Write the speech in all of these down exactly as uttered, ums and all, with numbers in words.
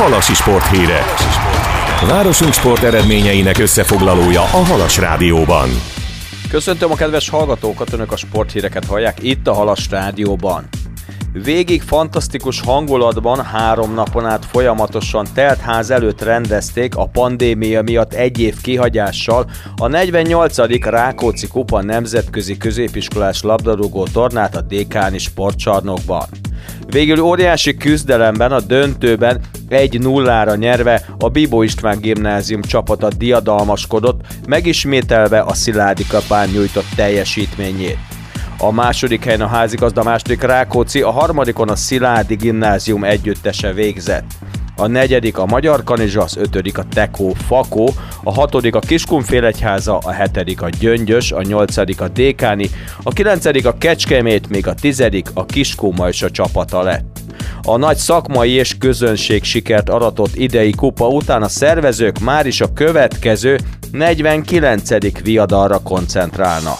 Halasi sporthírek. Városunk sport eredményeinek összefoglalója a Halas Rádióban. Köszöntöm a kedves hallgatókat, önök a sporthíreket hallják itt a Halas Rádióban. Végig fantasztikus hangulatban három napon át folyamatosan telt ház előtt rendezték a pandémia miatt egy év kihagyással a negyvennyolcadik Rákóczi Kupa nemzetközi középiskolás labdarúgó tornát a Dékáni sportcsarnokban. Végül óriási küzdelemben a döntőben egy nullára nyerve a Bibó István gimnázium csapata diadalmaskodott, megismételve a Sziládi Kapán nyújtott teljesítményét. A második helyen a házigazda, a második Rákóczi, a harmadikon a Sziládi gimnázium együttese végzett. A negyedik a Magyar Kanizsa, az ötödik a Tekó Fakó, a hatodik a Kiskunfélegyháza, a hetedik a Gyöngyös, a nyolcadik a Dékáni, a kilencedik a Kecskemét, még a tizedik a Kiskun-Majsa csapata lett. A nagy szakmai és közönség sikert aratott idei kupa után a szervezők már is a következő negyvenkilencedik viadalra koncentrálnak.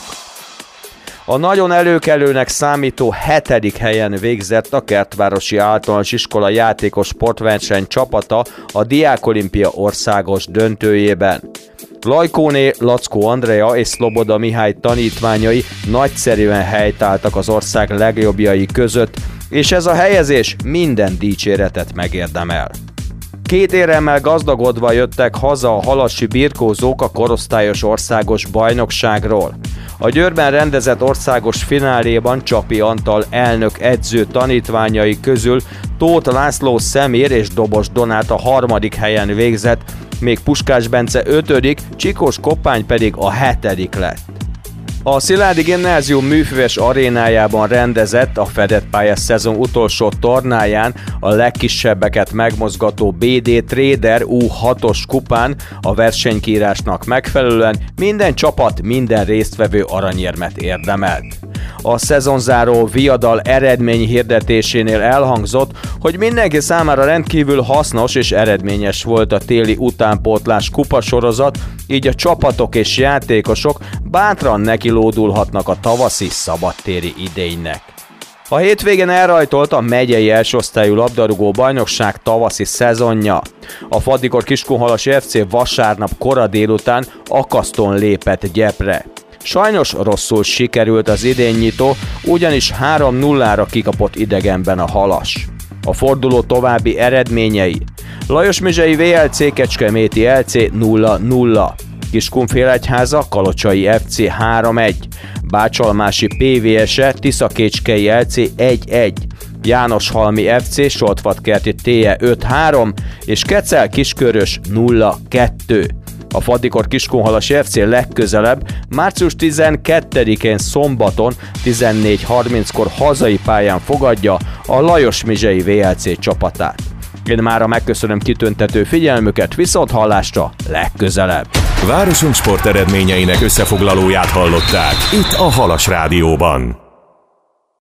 A nagyon előkelőnek számító hetedik helyen végzett a Kertvárosi Általános Iskola játékos sportverseny csapata a Diákolimpia országos döntőjében. Lajkóné Lackó Andrea és Szloboda Mihály tanítványai nagyszerűen helytáltak az ország legjobbjai között, és ez a helyezés minden dicséretet megérdemel. Két éremmel gazdagodva jöttek haza a halasi birkózók a korosztályos országos bajnokságról. A Győrben rendezett országos fináléban Csapi Antal elnök edző tanítványai közül Tóth László Szemér és Dobos Donát a harmadik helyen végzett, még Puskás Bence ötödik, Csikós Koppány pedig a hetedik lett. A Sziládi gimnázium műfüves arénájában rendezett a fedett pályás szezon utolsó tornáján a legkisebbeket megmozgató bé dé Trader U hatos kupán a versenykírásnak megfelelően minden csapat, minden résztvevő aranyérmet érdemelt. A szezonzáró viadal eredmény hirdetésénél elhangzott, hogy mindenki számára rendkívül hasznos és eredményes volt a téli utánpótlás kupasorozat, így a csapatok és játékosok bátran nekilódulhatnak a tavaszi szabadtéri idénynek. A hétvégén elrajtolt a megyei elsőosztályú labdarúgó bajnokság tavaszi szezonja. A Fadikor Kiskunhalasi ef cé vasárnap kora délután akasztón lépett Gyepre. Sajnos rosszul sikerült az idénynyitó, ugyanis három nullára kikapott idegenben a Halas. A forduló további eredményei: Lajosmizsei vé el cé Kecskeméti el cé nulla nulla, Kiskunfélegyháza Kalocsai ef cé három egy, Bácsalmási pé vé es-e Tiszakécskei el cé egy egy, Jánoshalmi ef cé Soltvatkerti té e öt három és Kecel Kiskörös nulla kettő. A Fadikor Kiskunhalasi ef cé legközelebb március tizenkettedikén szombaton tizennégy harminckor hazai pályán fogadja a Lajosmizsei vé el cé csapatát. Én mára megköszönöm kitüntető figyelmüket, viszont hallásra legközelebb. Városunk sport eredményeinek összefoglalóját hallották itt a Halas Rádióban.